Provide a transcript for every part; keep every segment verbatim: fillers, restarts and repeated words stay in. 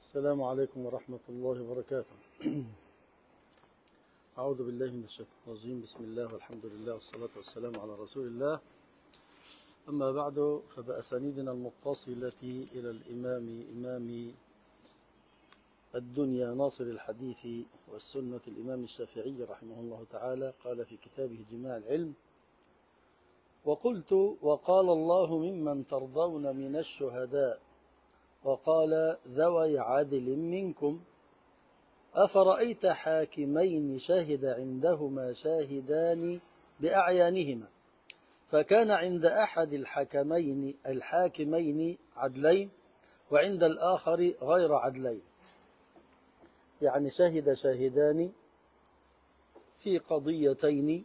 السلام عليكم ورحمة الله وبركاته. أعوذ بالله من الشيطان الرجيم. بسم الله والحمد لله والصلاة والسلام على رسول الله. أما بعد، فبأسانيدنا المتصلة إلى الإمام إمام الدنيا ناصر الحديث والسنة الإمام الشافعي رحمه الله تعالى قال في كتابه جماع العلم: وقلت وقال الله ممن ترضون من الشهداء، وقال ذوي عدل منكم، أفرأيت حاكمين شهد عندهما شاهدان بأعيانهما، فكان عند أحد الحكمين الحاكمين عدلين وعند الآخر غير عدلين. يعني شهد شاهدان في قضيتين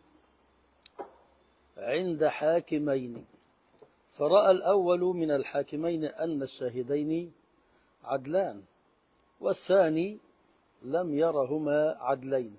عند حاكمين، فرأى الأول من الحاكمين أن الشاهدين عدلان، والثاني لم يرهما عدلين.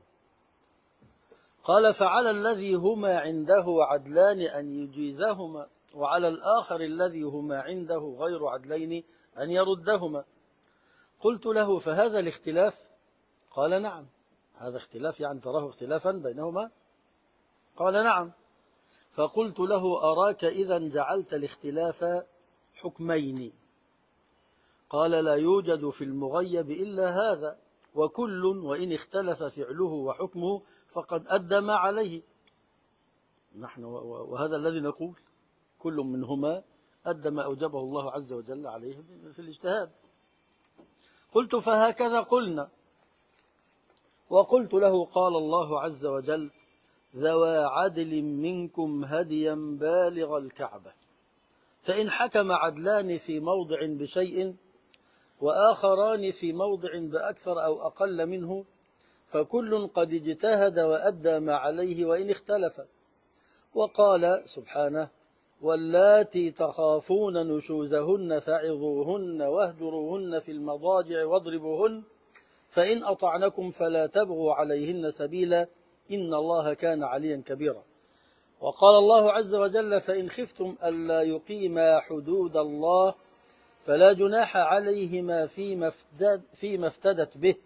قال: فعلى الذي هما عنده عدلان أن يجيزهما، وعلى الآخر الذي هما عنده غير عدلين أن يردهما. قلت له: فهذا الاختلاف؟ قال: نعم. هذا اختلاف، يعني تراه اختلافا بينهما؟ قال: نعم. فقلت له: أراك إذا جعلت الاختلاف حكمين. قال: لا يوجد في المغيب إلا هذا، وكل وإن اختلف فعله وحكمه فقد أدى ما عليه. نحن وهذا الذي نقول، كل منهما أدى ما أوجبه الله عز وجل عليه في الاجتهاد. قلت: فهكذا قلنا. وقلت له: قال الله عز وجل: ذوى عدل منكم هديا بالغ الكعبة، فإن حكم عدلان في موضع بشيء وآخران في موضع بأكثر أو أقل منه، فكل قد اجتهد وأدى ما عليه وإن اختلف. وقال سبحانه: واللاتي تخافون نشوزهن فعظوهن واهجروهن في المضاجع واضربوهن، فإن أطعنكم فلا تبغوا عليهن سبيلا إن الله كان عليا كبيرا. وقال الله عز وجل: فإن خفتم ألا يقيما حدود الله فلا جناح عليهما فيما افتد فيما افتدت به.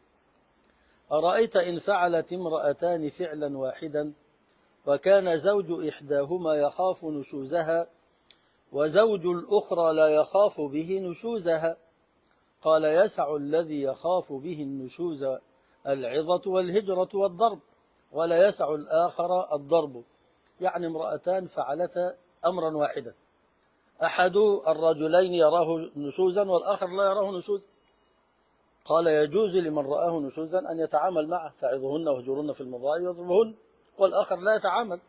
أرأيت إن فعلت امرأتان فعلا واحدا وكان زوج إحداهما يخاف نشوزها وزوج الأخرى لا يخاف به نشوزها، قال: يسع الذي يخاف به النشوز العظة والهجرة والضرب، ولا يسع الآخر الضرب. يعني امرأتان فعلتا أمرا واحدا، أحد الرجلين يراه نشوزا والآخر لا يراه نشوزا، قال: يجوز لمن رآه نشوزا أن يتعامل معه، تعظهن وهجرهن في المضاجع واضربهن، والآخر لا يتعامل.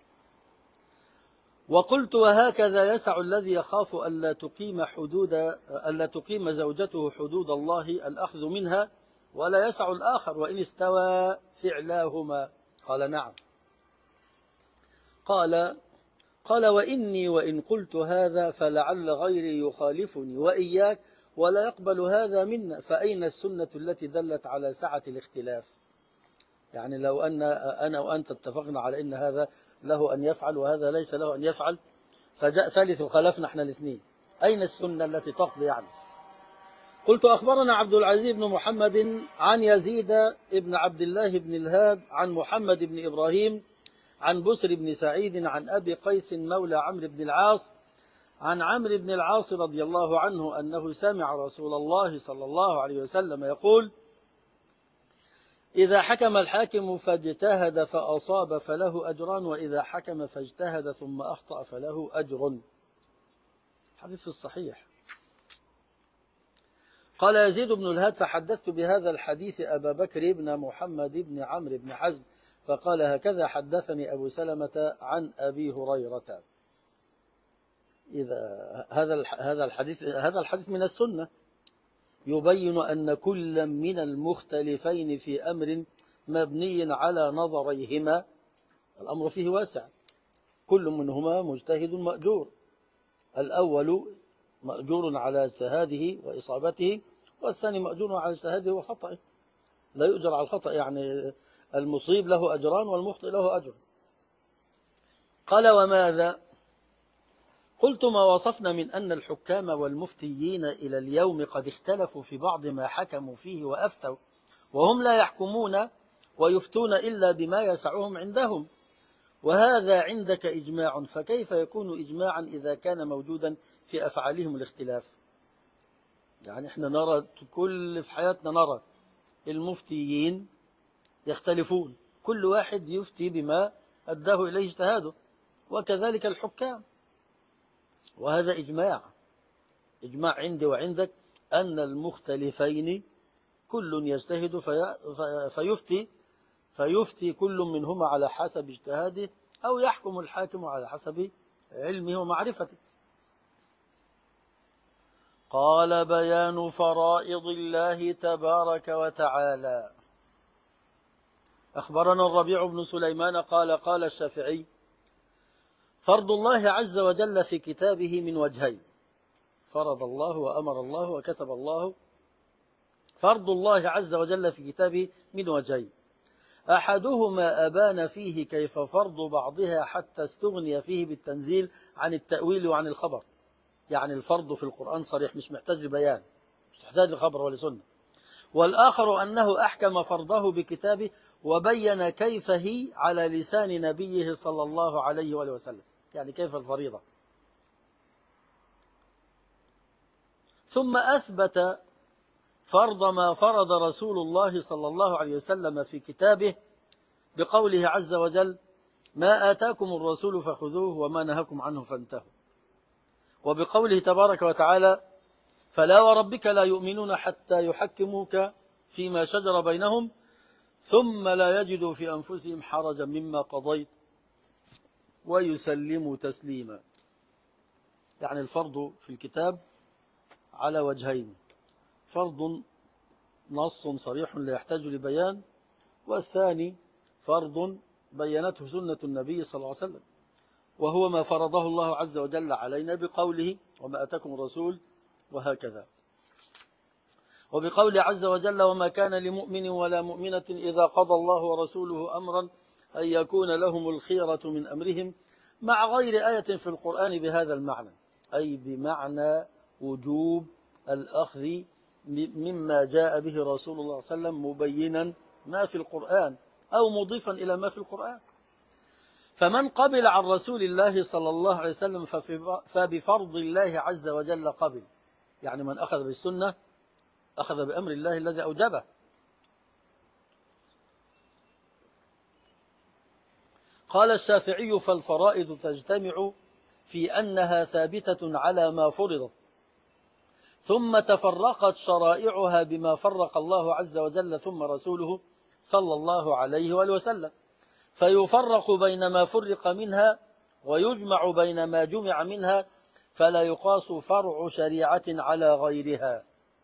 وقلت: وهكذا يسع الذي يخاف ألا تقيم حدود ألا تقيم زوجته حدود الله الأخذ منها، ولا يسع الآخر وإن استوى فعلاهما. قال: نعم. قال قال وإني وإن قلت هذا فلعل غيري يخالفني وإياك ولا يقبل هذا منا، فأين السنة التي دلت على سعة الاختلاف؟ يعني لو أن أنا وأنت اتفقنا على أن هذا له أن يفعل وهذا ليس له أن يفعل، فجاء ثالث وخلفنا احنا الاثنين، أين السنة التي تقضي يعني؟ قلت: أخبرنا عبد العزيز بن محمد عن يزيد بن عبد الله بن الهاد عن محمد بن إبراهيم عن بسر بن سعيد عن أبي قيس مولى عمرو بن العاص عن عمرو بن العاص رضي الله عنه أنه سمع رسول الله صلى الله عليه وسلم يقول: إذا حكم الحاكم فاجتهد فأصاب فله أجران، وإذا حكم فاجتهد ثم أخطأ فله أجر. حديث الصحيح. قال يزيد بن الهاد: فحدثت بهذا الحديث أبا بكر بن محمد بن عمرو بن حزم، فقال: هكذا حدثني أبو سلمة عن أبي هريرة. إذا هذا هذا الحديث هذا الحديث من السنة يبين أن كل من المختلفين في أمر مبني على نظريهما الأمر فيه واسع، كل منهما مجتهد مأجور. الأول مأجور على اجتهاده وإصابته، والثاني مأجور على اجتهاده وخطئه، لا يؤجر على الخطأ، يعني المصيب له أجران والمخطئ له أجر. قال: وماذا؟ قلت ما وصفنا من أن الحكام والمفتيين إلى اليوم قد اختلفوا في بعض ما حكموا فيه وأفتوا، وهم لا يحكمون ويفتون إلا بما يسعهم عندهم، وهذا عندك إجماع، فكيف يكون إجماعا إذا كان موجودا في أفعالهم الاختلاف؟ يعني احنا نرى كل في حياتنا نرى المفتيين يختلفون، كل واحد يفتي بما أداه إليه اجتهاده، وكذلك الحكام، وهذا إجماع إجماع عندي وعندك أن المختلفين كل يجتهد في فيفتي فيفتي كل منهما على حسب اجتهاده، أو يحكم الحاكم على حسب علمه ومعرفته. قال بيان فرائض الله تبارك وتعالى. أخبرنا الربيع بن سليمان قال قال الشافعي: فرض الله عز وجل في كتابه من وجهين، فرض الله وأمر الله وكتب الله. فرض الله عز وجل في كتابه من وجهين، أحدهما أبان فيه كيف فرض بعضها حتى استغني فيه بالتنزيل عن التأويل وعن الخبر، يعني الفرض في القرآن صريح مش محتاج لبيان، مش محتاج لخبر ولا سنة. والآخر أنه أحكم فرضه بكتابه وبين كيف هي على لسان نبيه صلى الله عليه وآله وسلم، يعني كيف الفريضة. ثم أثبت فرض ما فرض رسول الله صلى الله عليه وسلم في كتابه بقوله عز وجل: ما آتاكم الرسول فخذوه وما نهاكم عنه فانتهوا. وبقوله تبارك وتعالى: فلا وربك لا يؤمنون حتى يحكموك فيما شجر بينهم ثم لا يجدوا في أنفسهم حرجا مما قضيت ويسلموا تسليما. يعني الفرض في الكتاب على وجهين: فرض نص صريح لا يحتاج لبيان، والثاني فرض بينته سنة النبي صلى الله عليه وسلم، وهو ما فرضه الله عز وجل علينا بقوله: وما أتاكم الرسول، وهكذا. وبقوله عز وجل: وما كان لمؤمن ولا مؤمنة إذا قضى الله ورسوله أمرا أن يكون لهم الخيرة من أمرهم، مع غير آية في القرآن بهذا المعنى، أي بمعنى وجوب الأخذ مما جاء به رسول الله صلى الله عليه وسلم مبينا ما في القرآن أو مضيفا إلى ما في القرآن. فمن قبل عن رسول الله صلى الله عليه وسلم فبفرض الله عز وجل قبل، يعني من أخذ بالسنة أخذ بأمر الله الذي أوجبه. قال الشافعي: فالفرائض تجتمع في أنها ثابتة على ما فرضت، ثم تفرقت شرائعها بما فرق الله عز وجل ثم رسوله صلى الله عليه وآله وسلم، فيفرق بين ما فرق منها ويجمع بين ما جمع منها، فلا يقاس فرع شريعة على غيرها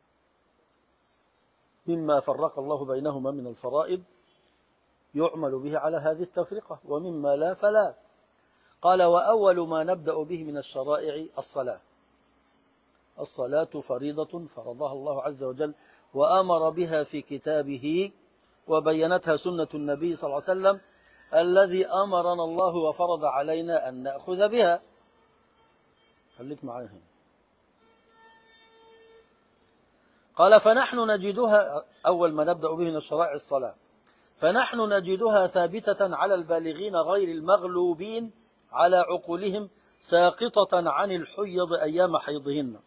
مما فرق الله بينهما من الفرائض يعمل به على هذه التفرقة، ومما لا فلا. قال: وأول ما نبدأ به من الشرائع الصلاة. الصلاة فريضة فرضها الله عز وجل وأمر بها في كتابه، وبينتها سنة النبي صلى الله عليه وسلم الذي أمرنا الله وفرض علينا أن نأخذ بها. خليك معايا هنا. قال: فنحن نجدها، أول ما نبدأ به من الشرائع الصلاة، فنحن نجدها ثابتة على البالغين غير المغلوبين على عقولهم، ساقطة عن الحيض أيام حيضهن.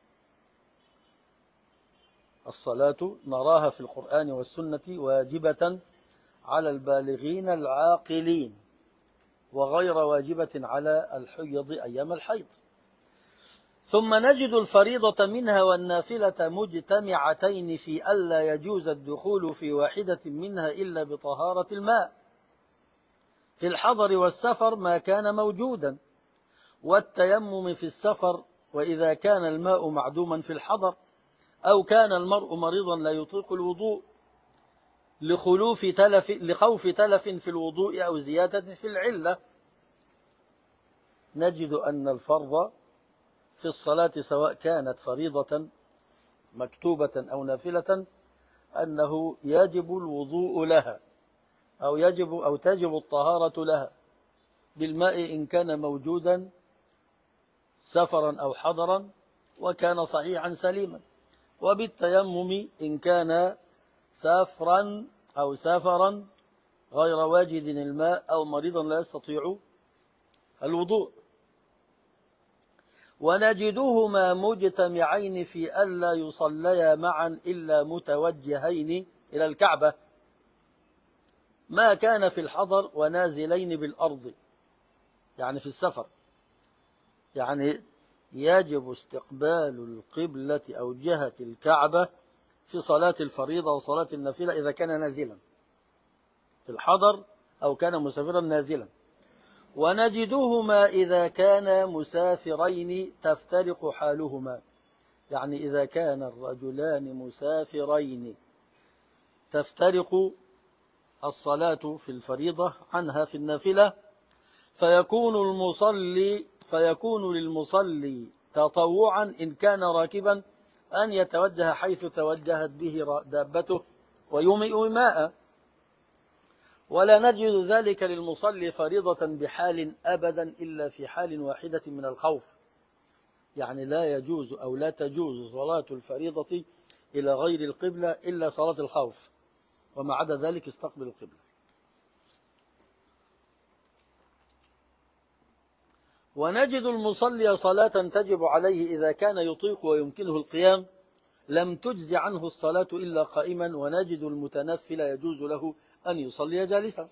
الصلاة نراها في القرآن والسنة واجبة على البالغين العاقلين، وغير واجبة على الحيض أيام الحيض. ثم نجد الفريضة منها والنافلة مجتمعتين في ألا يجوز الدخول في واحدة منها إلا بطهارة الماء في الحضر والسفر ما كان موجودا، والتيمم في السفر، وإذا كان الماء معدوما في الحضر، أو كان المرء مريضا لا يطيق الوضوء لخلوف تلف لخوف تلف في الوضوء أو زيادة في العلة. نجد أن الفرض في الصلاة سواء كانت فريضة مكتوبة أو نافلة أنه يجب الوضوء لها، أو يجب أو تجب الطهارة لها بالماء إن كان موجودا سفرا أو حضرا وكان صحيحا سليما، وبالتيمم إن كان سافرا أو سافرا غير واجد الماء أو مريضا لا يستطيع الوضوء. ونجدهما مجتمعين في ألا يصليا معا إلا متوجهين إلى الكعبة ما كان في الحضر ونازلين بالأرض، يعني في السفر، يعني يجب استقبال القبلة أو جهة الكعبة في صلاة الفريضة وصلاة النافلة إذا كان نازلا في الحضر أو كان مسافرا نازلا. ونجدهما إذا كان مسافرين تفترق حالهما، يعني إذا كان الرجلان مسافرين تفترق الصلاة في الفريضة عنها في النافلة، فيكون المصلي فيكون للمصلي تطوعا إن كان راكبا أن يتوجه حيث توجهت به دابته ويومئ ماء. ولا نجد ذلك للمصلي فريضة بحال أبدا إلا في حال واحدة من الخوف، يعني لا يجوز أو لا تجوز صلاة الفريضة إلى غير القبلة إلا صلاة الخوف، وما عدا ذلك استقبل القبلة. ونجد المصلي صلاة تجب عليه إذا كان يطيق ويمكنه القيام لم تجز عنه الصلاة إلا قائما، ونجد المتنفل يجوز له أن يصلي جالسا،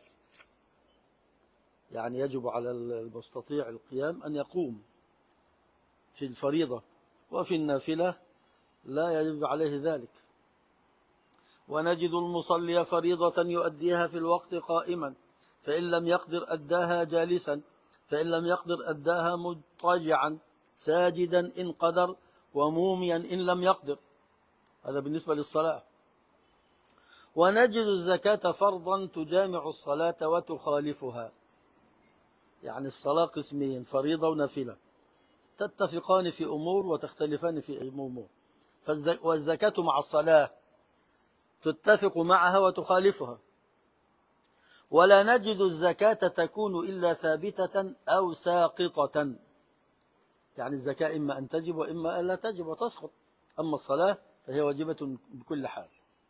يعني يجب على المستطيع القيام أن يقوم في الفريضة، وفي النافلة لا يجب عليه ذلك. ونجد المصلي فريضة يؤديها في الوقت قائما، فإن لم يقدر أداها جالسا، فإن لم يقدر أداها مضطجعا، ساجدا إن قدر، وموميا إن لم يقدر. هذا بالنسبة للصلاة. ونجد الزكاة فرضا تجامع الصلاة وتخالفها، يعني الصلاة قسمين، فريضة ونافلة، تتفقان في أمور وتختلفان في أمور، والزكاة مع الصلاة تتفق معها وتخالفها. ولا نجد الزكاة تكون إلا ثابتة أو ساقطة، يعني الزكاة إما أن تجب وإما أن لا تجب وتسقط، أما الصلاة فهي واجبة بكل حال.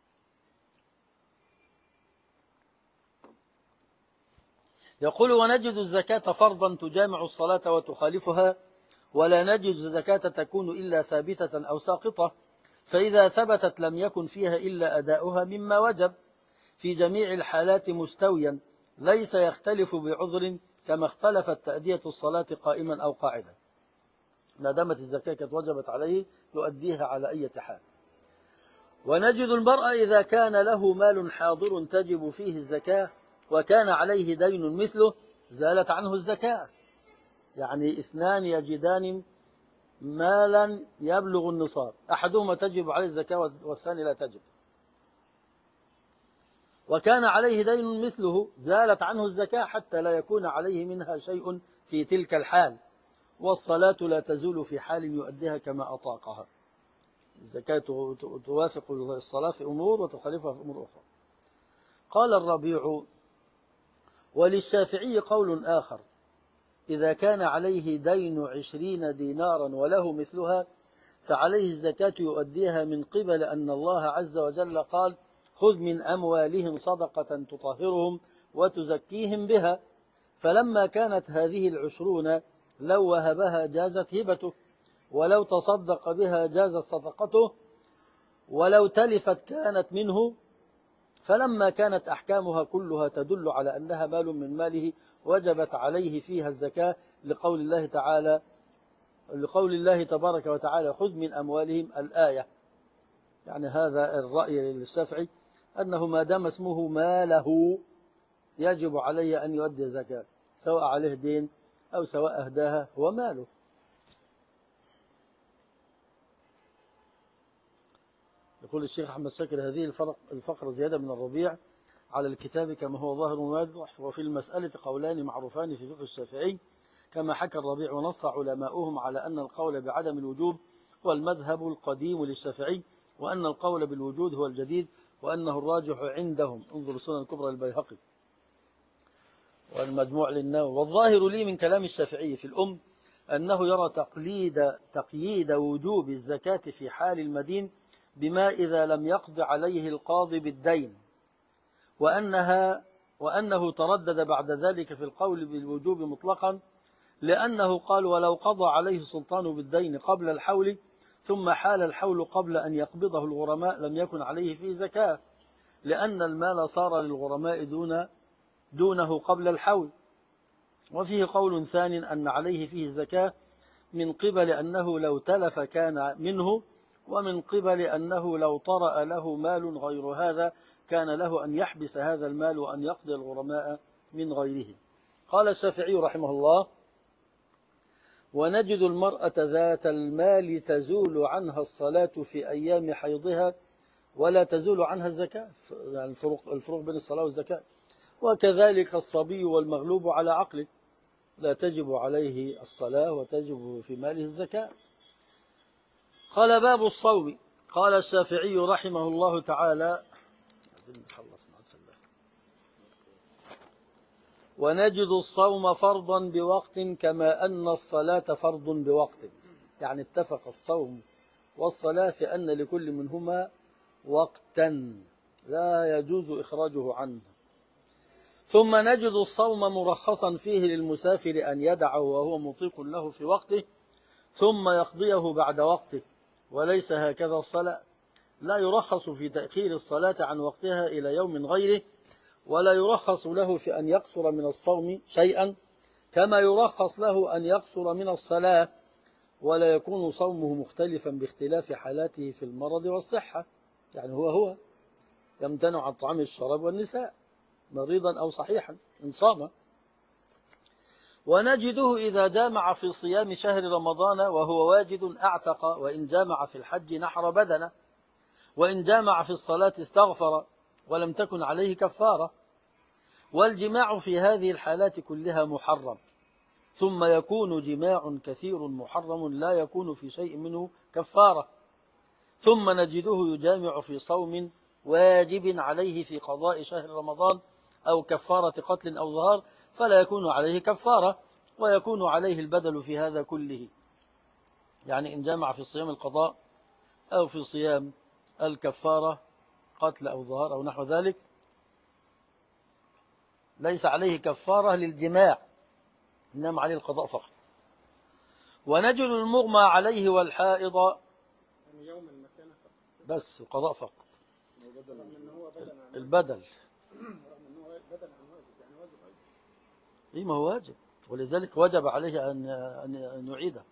يقول ونجد الزكاة فرضا تجامع الصلاة وتخالفها، ولا نجد الزكاة تكون إلا ثابتة أو ساقطة، فإذا ثبتت لم يكن فيها إلا أداؤها مما وجب في جميع الحالات مستويا، ليس يختلف بعذر كما اختلفت تأدية الصلاة قائما أو قاعدا. ما دامت الزكاة قد وجبت عليه يؤديها على أي حال. ونجد المرء إذا كان له مال حاضر تجب فيه الزكاة وكان عليه دين مثله زالت عنه الزكاة، يعني اثنان يجدان مالا يبلغ النصاب، أحدهما تجب عليه الزكاة والثاني لا تجب، وكان عليه دين مثله زالت عنه الزكاة حتى لا يكون عليه منها شيء في تلك الحال. والصلاة لا تزول في حال يؤديها كما أطاقها، الزكاة توافق الصلاة في أمور وتخالفها في أمور أخرى. قال الربيع وللشافعي قول آخر، إذا كان عليه دين عشرين دينارا وله مثلها فعليه الزكاة يؤديها من قبل أن الله عز وجل قال خذ من أموالهم صدقة تطهرهم وتزكيهم بها، فلما كانت هذه العشرون لو وهبها جازت هبته، ولو تصدق بها جازت صدقته، ولو تلفت كانت منه. فلما كانت أحكامها كلها تدل على أنها مال من ماله وجبت عليه فيها الزكاة لقول الله تعالى لقول الله تبارك وتعالى خذ من أموالهم الآية. يعني هذا الرأي للشافعي أنه ما دام اسمه ماله يجب عليه أن يؤدي الزكاة، سواء عليه دين أو سواء أهداها هو ماله. يقول الشيخ أحمد شاكر هذه الفرق الفقرة زيادة من الربيع على الكتاب كما هو ظاهر واضح، وفي المسألة قولان معروفان في فقه الشافعي كما حكى الربيع، ونص علماؤهم على أن القول بعدم الوجوب هو المذهب القديم للشافعي، وأن القول بالوجود هو الجديد، وأنه الراجح عندهم. انظر السنن الكبرى للبيهقي والمجموع للنووي. والظاهر لي من كلام الشافعي في الأم أنه يرى تقليد تقييد وجوب الزكاة في حال المدين بما إذا لم يقض عليه القاضي بالدين، وأنها وأنه تردد بعد ذلك في القول بالوجوب مطلقا، لأنه قال ولو قضى عليه السلطان بالدين قبل الحول ثم حال الحول قبل أن يقبضه الغرماء لم يكن عليه فيه زكاة، لأن المال صار للغرماء دون دونه قبل الحول. وفيه قول ثان أن عليه فيه زكاة من قبل أنه لو تلف كان منه، ومن قبل أنه لو طرأ له مال غير هذا كان له أن يحبس هذا المال وأن يقضي الغرماء من غيره. قال الشافعي رحمه الله: ونجد المرأة ذات المال تزول عنها الصلاة في أيام حيضها ولا تزول عنها الزكاة، يعني الفروق, الفروق بين الصلاة والزكاة. وكذلك الصبي والمغلوب على عقله لا تجب عليه الصلاة وتجب في ماله الزكاة. قال: باب الصوم. قال الشافعي رحمه الله تعالى: ونجد الصوم فرضا بوقت كما أن الصلاة فرض بوقت، يعني اتفق الصوم والصلاة في أن لكل منهما وقتا لا يجوز إخراجه عنه. ثم نجد الصوم مرخصا فيه للمسافر أن يدعه وهو مطيق له في وقته ثم يقضيه بعد وقته، وليس هكذا الصلاة، لا يرخص في تأخير الصلاة عن وقتها إلى يوم غيره، ولا يرخص له في أن يقصر من الصوم شيئا كما يرخص له أن يقصر من الصلاة، ولا يكون صومه مختلفا باختلاف حالاته في المرض والصحة، يعني هو هو يمتنع عن طعام الشراب والنساء مريضا أو صحيحا إن صام. ونجده إذا جامع في صيام شهر رمضان وهو واجد أعتق، وإن جامع في الحج نحر بدنه، وإن جامع في الصلاة استغفر ولم تكن عليه كفارة. والجماع في هذه الحالات كلها محرم، ثم يكون جماع كثير محرم لا يكون في شيء منه كفارة. ثم نجده يجامع في صوم واجب عليه في قضاء شهر رمضان أو كفارة قتل أو ظهار فلا يكون عليه كفارة، ويكون عليه البدل في هذا كله، يعني إن جامع في صيام القضاء أو في صيام الكفارة قتل أو ظهار أو نحو ذلك ليس عليه كفارة للجماع، إنما عليه القضاء فقط. ونجد المغمى عليه والحائض بس القضاء فقط، البدل إيه ما هو واجب، ولذلك وجب عليه أن أن يعيده.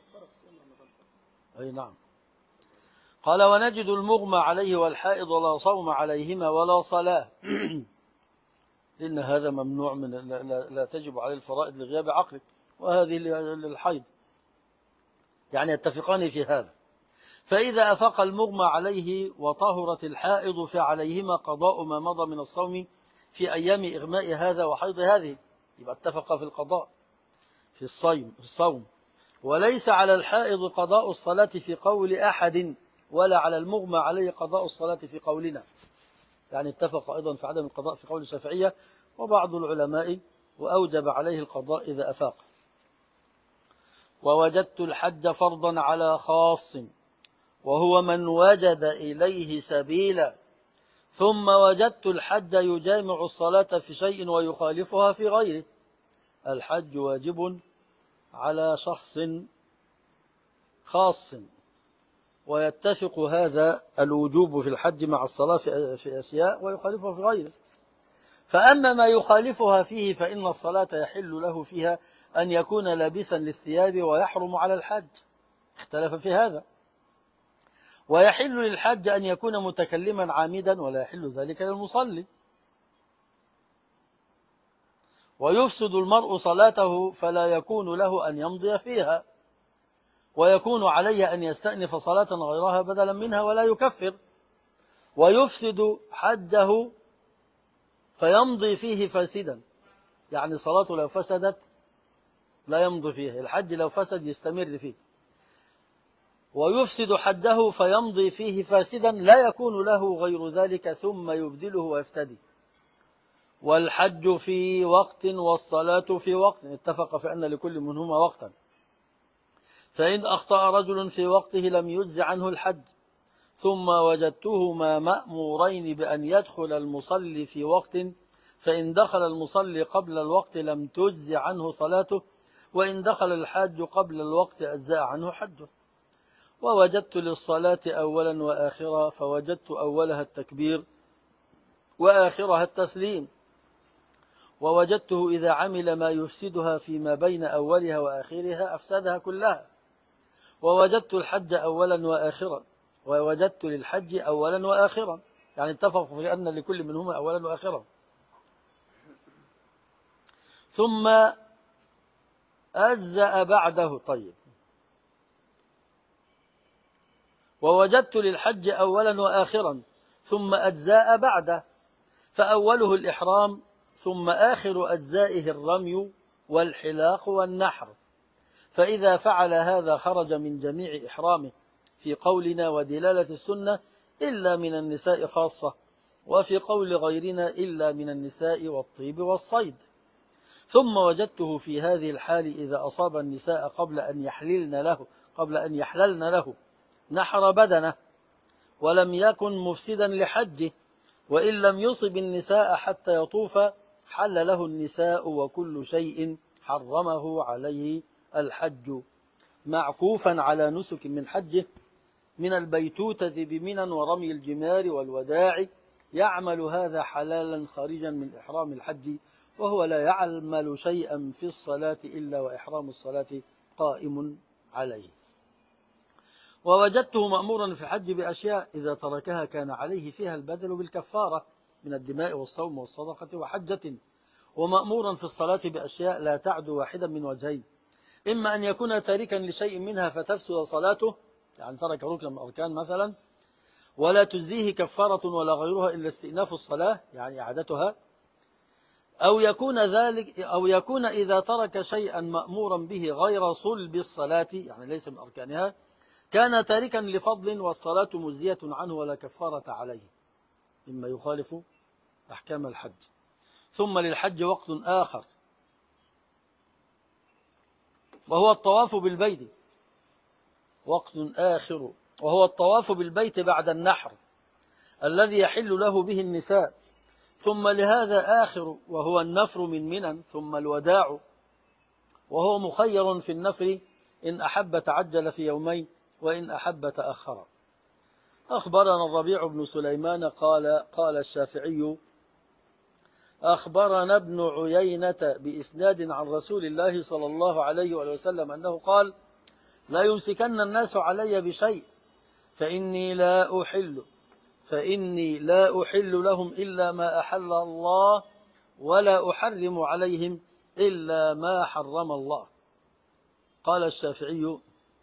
أي نعم. قال: ونجد المغمى عليه والحائض لا صوم عليهما ولا صلاة لأن هذا ممنوع من لا, لا تجب عليه الفرائض لغياب عقله، وهذه للحيض، يعني يتفقان في هذا. فإذا أفاق المغمى عليه وطهرت الحائض فعليهما قضاء ما مضى من الصوم في أيام إغماء هذا وحيض هذه، يبقى اتفق في القضاء في الصوم في الصوم وليس على الحائض قضاء الصلاة في قول أحد، ولا على المغمى عليه قضاء الصلاة في قولنا، يعني اتفق أيضا في عدم القضاء في قول الشافعية وبعض العلماء، وأوجب عليه القضاء إذا أفاق. ووجدت الحج فرضا على خاص وهو من وجد إليه سبيلا، ثم وجدت الحج يجامع الصلاة في شيء ويخالفها في غيره. الحج واجب على شخص خاص، ويتفق هذا الوجوب في الحج مع الصلاة في أشياء ويخالفها في غيره. فأما ما يخالفها فيه فإن الصلاة يحل له فيها أن يكون لابسا للثياب ويحرم على الحج، اختلف في هذا. ويحل للحج أن يكون متكلما عامدا ولا يحل ذلك للمصلي. ويفسد المرء صلاته فلا يكون له أن يمضي فيها، ويكون عليه أن يستأنف صلاة غيرها بدلا منها ولا يكفر. ويفسد حجه فيمضي فيه فاسدا، يعني صلاته لو فسدت لا يمضي فيه، الحج لو فسد يستمر فيه. ويفسد حجه فيمضي فيه فاسدا لا يكون له غير ذلك ثم يبدله ويفتدي. والحج في وقت والصلاة في وقت، اتفق في أن لكل منهما وقتا، فإن أخطأ رجل في وقته لم يجز عنه الحج، ثم وجدتهما مأمورين بأن يدخل المصلي في وقت، فإن دخل المصلي قبل الوقت لم تجز عنه صلاته، وإن دخل الحاج قبل الوقت أجزاء عنه حجه. ووجدت للصلاة أولا وآخرا، فوجدت أولها التكبير وآخرها التسليم، ووجدته إذا عمل ما يفسدها فيما بين أولها وآخرها أفسدها كلها. ووجدت الحج أولا وآخرا، ووجدت للحج أولا وآخرا، يعني اتفقوا في أن لكل منهما أولا وآخرا. ثم أجزأ بعده. طيب، ووجدت للحج أولا وآخرا ثم أجزاء بعده، فأوله الإحرام، ثم آخر أجزائه الرمي والحلاق والنحر. فإذا فعل هذا خرج من جميع إحرامه في قولنا ودلالة السنة، إلا من النساء خاصة، وفي قول غيرنا إلا من النساء والطيب والصيد. ثم وجدته في هذه الحال إذا أصاب النساء قبل أن يحللن له قبل أن يحللن له نحر بدنه ولم يكن مفسدا لحجه، وإن لم يصب النساء حتى يطوف حل له النساء وكل شيء حرمه عليه الحج، معكوفا على نسك من حجه من البيتوتة بمنى ورمي الجمار والوداع، يعمل هذا حلالا خارجا من إحرام الحج، وهو لا يعمل شيئا في الصلاة إلا وإحرام الصلاة قائم عليه. ووجدته مأمورا في الحج بأشياء إذا تركها كان عليه فيها البدل بالكفارة من الدماء والصوم والصدقة وحجة، ومأمورا في الصلاة بأشياء لا تعدو واحدا من وجهين: إما أن يكون تاركا لشيء منها فتفسد صلاته، يعني ترك ركن من الأركان مثلا ولا تجزيه كفارة ولا غيرها إلا استئناف الصلاة يعني إعادتها، أو يكون ذلك أو يكون إذا ترك شيئا مأمورا به غير صلب الصلاة يعني ليس من أركانها كان تاركا لفضل والصلاة مجزية عنه ولا كفارة عليه، مما يخالف أحكام الحج. ثم للحج وقت آخر وهو الطواف بالبيت، وقت آخر وهو الطواف بالبيت بعد النحر الذي يحل له به النساء، ثم لهذا آخر وهو النفر من منى، ثم الوداع وهو مخير في النفر إن أحب تعجل في يومين وإن أحب تأخر. أخبرنا الربيع بن سليمان قال قال الشافعي أخبرنا ابن عيينة بإسناد عن رسول الله صلى الله عليه وسلم أنه قال: لا يمسكن الناس علي بشيء فإني لا أحل فإني لا أحل لهم إلا ما أحل الله ولا أحرم عليهم إلا ما حرم الله. قال الشافعي: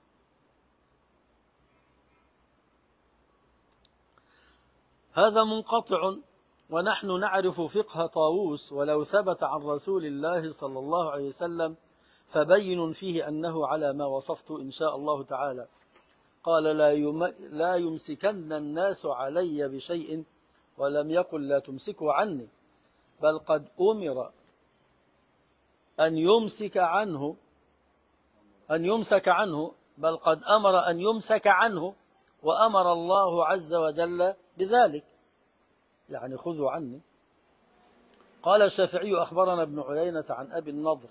هذا منقطع، ونحن نعرف فقه طاووس ولو ثبت عن رسول الله صلى الله عليه وسلم فبين فيه أنه على ما وصفت إن شاء الله تعالى. قال: لا, يم... لا يمسكن الناس علي بشيء، ولم يقل لا تمسكوا عني، بل قد أمر أن يمسك عنه أن يمسك عنه بل قد أمر أن يمسك عنه، وأمر الله عز وجل بذلك، يعني خذوا عني. قال الشافعي: أخبرنا ابن عيينة عن أبي النضر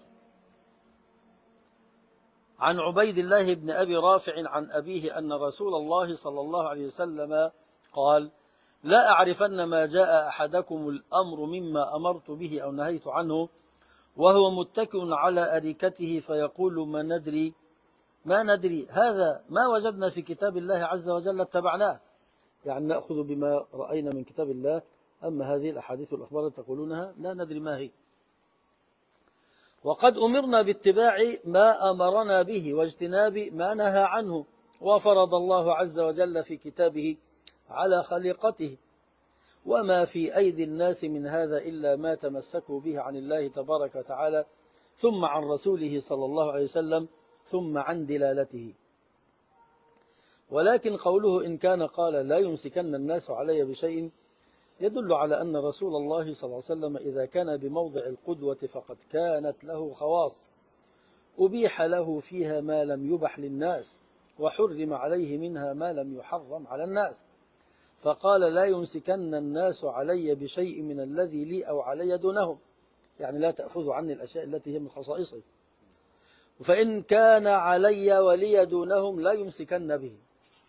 عن عبيد الله بن أبي رافع عن أبيه أن رسول الله صلى الله عليه وسلم قال: لا أعرفن ما جاء أحدكم الأمر مما أمرت به أو نهيت عنه وهو متكئ على أريكته فيقول ما ندري ما ندري هذا ما وجدنا في كتاب الله عز وجل اتبعناه، يعني نأخذ بما رأينا من كتاب الله، أما هذه الأحاديث والأخبار تقولونها لا ندري ما هي. وقد أمرنا باتباع ما أمرنا به واجتناب ما نهى عنه، وفرض الله عز وجل في كتابه على خليقته وما في أيدي الناس من هذا إلا ما تمسكوا به عن الله تبارك وتعالى ثم عن رسوله صلى الله عليه وسلم ثم عن دلالته. ولكن قوله إن كان قال لا يمسكن الناس علي بشيء يدل على أن رسول الله صلى الله عليه وسلم إذا كان بموضع القدوة فقد كانت له خواص، أبيح له فيها ما لم يبح للناس وحرم عليه منها ما لم يحرم على الناس، فقال لا يمسكن الناس علي بشيء من الذي لي أو علي دونهم، يعني لا تأخذوا عني الأشياء التي هي من خصائصي، فإن كان علي ولي دونهم لا يمسكن به.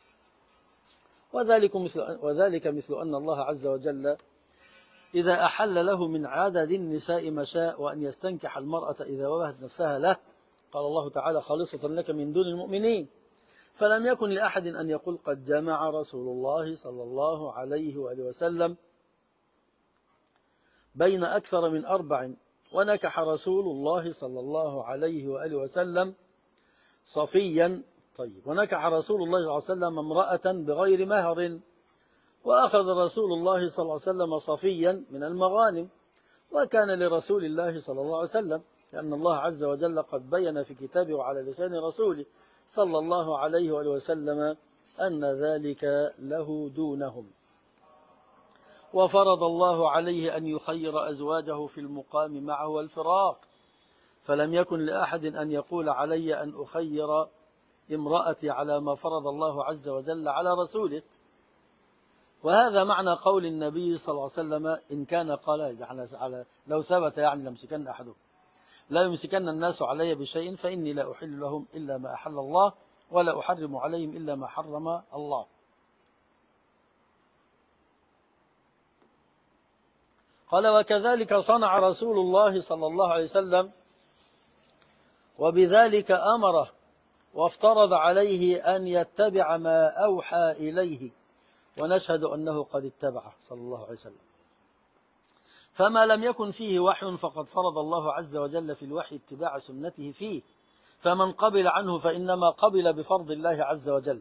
وذلك مثل, وذلك مثل أن الله عز وجل إذا أحل له من عدد النساء ما شاء، وأن يستنكح المرأة إذا وهبت نفسها له، قال الله تعالى خالصة لك من دون المؤمنين، فلم يكن لأحد أن يقول قد جمع رسول الله صلى الله عليه وآله وسلم بين أكثر من أربع، ونكح رسول الله صلى الله عليه وآله وسلم صفيا، طيب ونكح رسول الله صلى الله عليه وسلم امرأة بغير مهر، وأخذ رسول الله صلى الله عليه وسلم صفيا من المغانم، وكان لرسول الله صلى الله عليه وسلم، لأن الله عز وجل قد بين في كتابه وعلى لسان رسوله صلى الله عليه وآله وسلم أن ذلك له دونهم. وفرض الله عليه أن يخير أزواجه في المقام معه والفراق، فلم يكن لأحد أن يقول علي أن أخير امرأتي على ما فرض الله عز وجل على رسوله. وهذا معنى قول النبي صلى الله عليه وسلم إن كان قال على لو ثبت يعني لمسكن أحدهم لا يمسكن الناس علي بشيء فإني لا أحل لهم إلا ما أحل الله ولا أحرم عليهم إلا ما حرم الله. قال وكذلك صنع رسول الله صلى الله عليه وسلم، وبذلك أمره وافترض عليه أن يتبع ما أوحى إليه، ونشهد أنه قد اتبعه صلى الله عليه وسلم. فما لم يكن فيه وحي فقد فرض الله عز وجل في الوحي اتباع سنته فيه، فمن قبل عنه فإنما قبل بفرض الله عز وجل.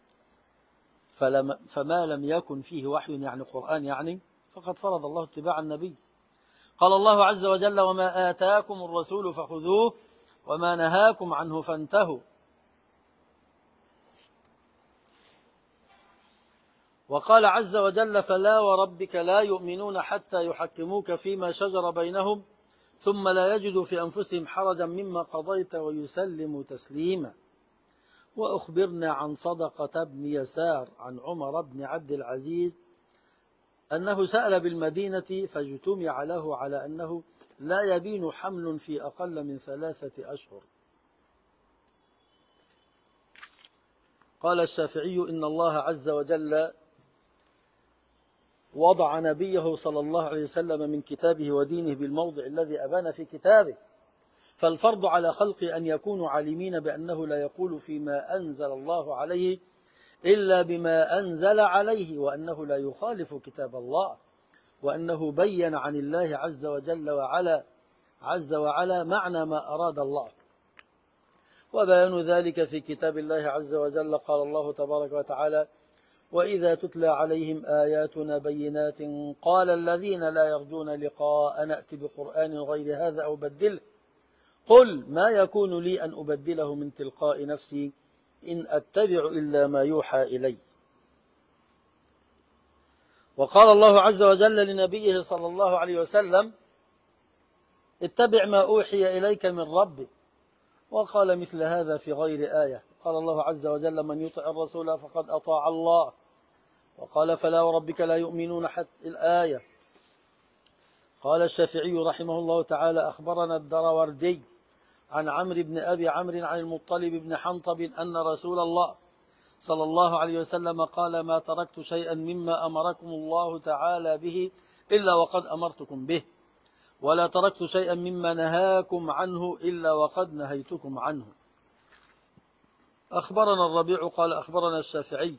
فلما فما لم يكن فيه وحي يعني قرآن يعني فقد فرض الله اتباع النبي. قال الله عز وجل وما آتاكم الرسول فخذوه وما نهاكم عنه فانتهوا. وقال عز وجل فلا وربك لا يؤمنون حتى يحكموك فيما شجر بينهم ثم لا يجدوا في أنفسهم حرجا مما قضيت ويسلموا تسليما. وأخبرنا عن صدقة بن يسار عن عمر بن عبد العزيز أنه سأل بالمدينة فاجتمع له على أنه لا يبين حمل في أقل من ثلاثة أشهر. قال الشافعي إن الله عز وجل وضع نبيه صلى الله عليه وسلم من كتابه ودينه بالموضع الذي أبان في كتابه، فالفرض على خلقه أن يكونوا عالمين بأنه لا يقول فيما أنزل الله عليه إلا بما أنزل عليه، وأنه لا يخالف كتاب الله، وأنه بين عن الله عز وجل وعلا عز وعلا معنى ما أراد الله. وبيان ذلك في كتاب الله عز وجل قال الله تبارك وتعالى وإذا تتلى عليهم آياتنا بينات قال الذين لا يرجون لقاء نأتي بقرآن غير هذا أو بدله قل ما يكون لي أن أبدله من تلقاء نفسي إن أتبع إلا ما يوحى إلي. وقال الله عز وجل لنبيه صلى الله عليه وسلم اتبع ما أوحي إليك من ربك، وقال مثل هذا في غير آية. قال الله عز وجل من يطع الرسول فقد أطاع الله، وقال فلا وربك لا يؤمنون حتى الآية. قال الشافعي رحمه الله تعالى أخبرنا الدروردي عن عمرو بن أبي عمرو عن المطلب بن حنطب أن رسول الله صلى الله عليه وسلم قال ما تركت شيئا مما أمركم الله تعالى به إلا وقد أمرتكم به، ولا تركت شيئا مما نهاكم عنه إلا وقد نهيتكم عنه. أخبرنا الربيع قال أخبرنا الشافعي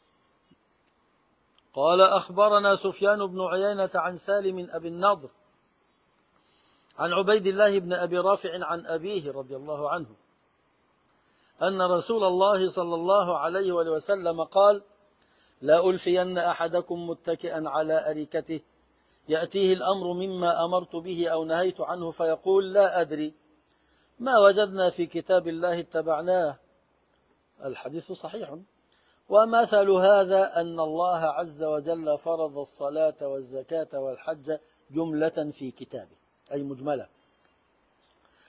قال أخبرنا سفيان بن عيينة عن سالم أبي النضر عن عبيد الله بن أبي رافع عن أبيه رضي الله عنه أن رسول الله صلى الله عليه وسلم قال لا ألفين أحدكم متكئا على أريكته يأتيه الأمر مما أمرت به أو نهيت عنه فيقول لا أدري ما وجدنا في كتاب الله اتبعناه. الحديث صحيح. ومثل هذا أن الله عز وجل فرض الصلاة والزكاة والحج جملة في كتابه أي مجملة،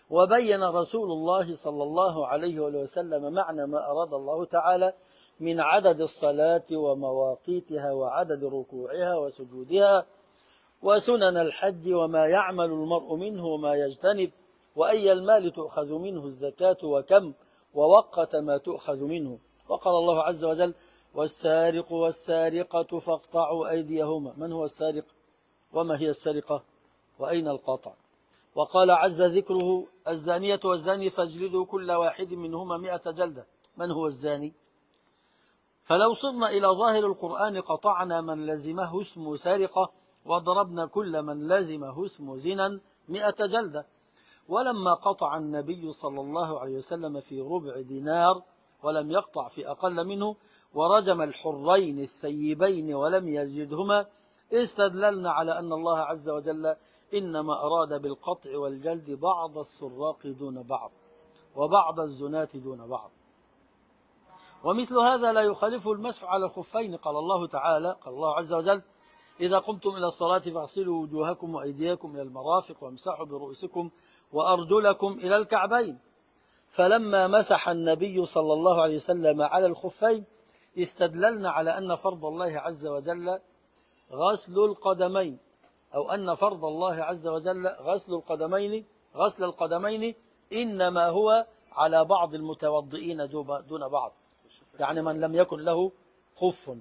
وبين رسول الله صلى الله عليه وسلم معنى ما أراد الله تعالى من عدد الصلاة ومواقيتها وعدد ركوعها وسجودها وسنن الحج وما يعمل المرء منه وما يجتنب وأي المال تؤخذ منه الزكاة وكم ووقت ما تؤخذ منه. وقال الله عز وجل: والسارق والسارقة فاقطعوا أيديهما. من هو السارق وما هي السرقة وأين القطع؟ وقال عز ذكره: الزانية والزاني فاجلدوا كل واحد منهما مئة جلدة. من هو الزاني؟ فلو صرنا إلى ظاهر القرآن قطعنا من لزمه اسم سرقة وضربنا كل من لزمه اسم زنا مئة جلدة. ولما قطع النبي صلى الله عليه وسلم في ربع دينار ولم يقطع في أقل منه ورجم الحرين الثيبين ولم يجدهما استدللنا على أن الله عز وجل إنما أراد بالقطع والجلد بعض السراق دون بعض وبعض الزناة دون بعض. ومثل هذا لا يخالفه المسح على الخفين. قال الله تعالى قال الله عز وجل: إذا قمتم إلى الصلاة فاغسلوا وجوهكم وأيديكم إلى المرافق وامسحوا برؤوسكم وأرجلكم إلى الكعبين. فلما مسح النبي صلى الله عليه وسلم على الخفين استدللنا على أن فرض الله عز وجل غسل القدمين، أو أن فرض الله عز وجل غسل القدمين غسل القدمين إنما هو على بعض المتوضئين دون بعض، يعني من لم يكن له خف.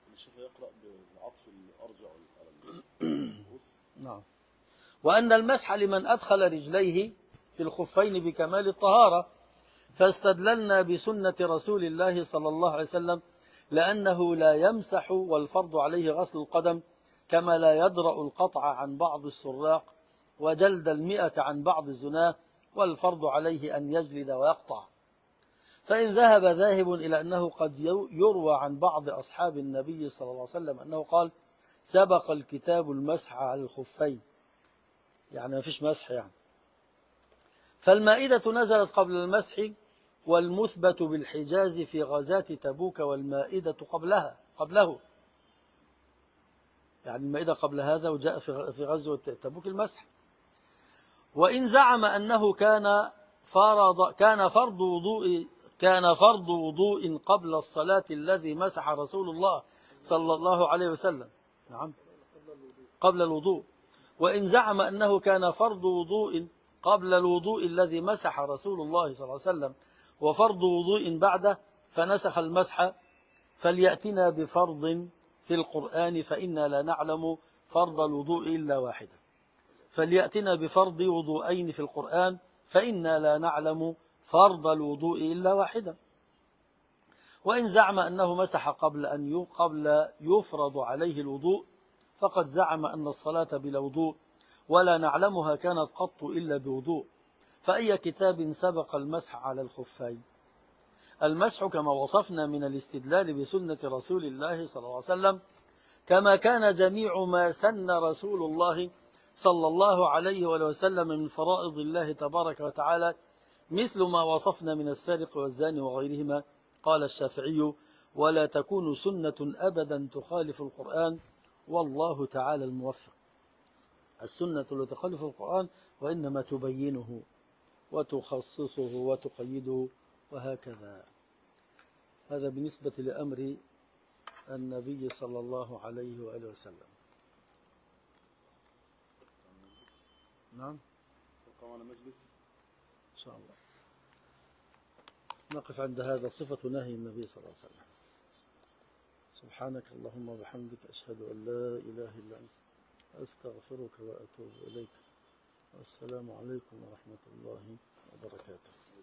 نعم. وأن المسح لمن أدخل رجليه في الخفين بكمال الطهارة، فاستدللنا بسنة رسول الله صلى الله عليه وسلم لأنه لا يمسح والفرض عليه غسل القدم، كما لا يدرأ القطع عن بعض السراق وجلد المئة عن بعض الزناه، والفرض عليه أن يجلد ويقطع. فإن ذهب ذاهب إلى أنه قد يروى عن بعض أصحاب النبي صلى الله عليه وسلم أنه قال: سبق الكتاب المسح على الخفين، يعني ما فيش مسح يعني. فالمائدة نزلت قبل المسح، والمثبت بالحجاز في غزاة تبوك والمائدة قبلها قبله، يعني المائدة قبل هذا وجاء في غزوة تبوك المسح. وإن زعم أنه كان فرض كان فرض وضوء كان فرض وضوء قبل الصلاة الذي مسح رسول الله صلى الله عليه وسلم، نعم قبل الوضوء. وإن زعم أنه كان فرض وضوء قبل الوضوء الذي مسح رسول الله صلى الله عليه وسلم وفرض وضوء بعده فنسخ المسح، فليأتنا بفرض في القرآن فإنا لا نعلم فرض الوضوء إلا واحدا. فليأتنا بفرض وضوءين في القرآن فإنا لا نعلم فرض الوضوء إلا واحدا. وإن زعم أنه مسح قبل أن قبل يفرض عليه الوضوء فقد زعم أن الصلاة بلا وضوء ولا نعلمها كانت قط إلا بوضوء. فأي كتاب سبق المسح على الخفين؟ المسح كما وصفنا من الاستدلال بسنة رسول الله صلى الله عليه وسلم، كما كان جميع ما سن رسول الله صلى الله عليه وسلم من فرائض الله تبارك وتعالى، مثل ما وصفنا من السارق والزاني وغيرهما. قال الشافعي: ولا تكون سنة أبدا تخالف القرآن والله تعالى الموفق. السنة لا تخالف القرآن وإنما تبينه وتخصصه وتقيده وهكذا. هذا بالنسبة لأمر النبي صلى الله عليه وآله وسلم. نعم إن شاء الله نقف عند هذا صفة نهي النبي صلى الله عليه وسلم. سبحانك اللهم وبحمدك أشهد أن لا إله إلا أنت أستغفرك وأتوب إليك. والسلام عليكم ورحمة الله وبركاته.